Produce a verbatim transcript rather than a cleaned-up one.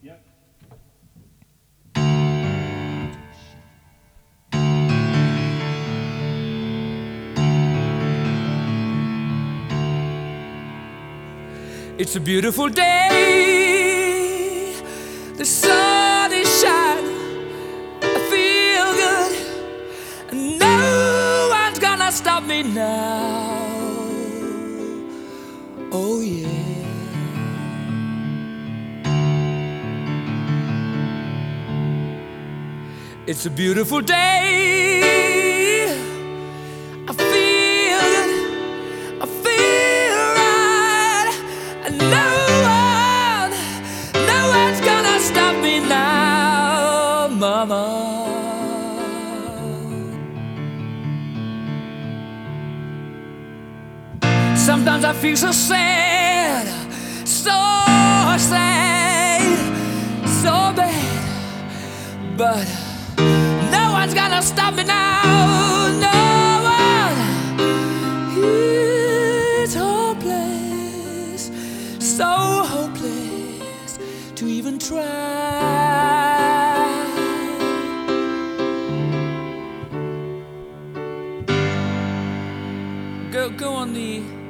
Yep. It's a beautiful day, the sun is shining, I feel good, and no one's gonna stop me now. Oh yeah. It's a beautiful day, I feel good, I feel right, and no one, no one's gonna stop me now, mama. Sometimes I feel so sad, so sad, so bad, but no one's gonna stop me now, no one. It's hopeless, so hopeless to even try. Go, go on the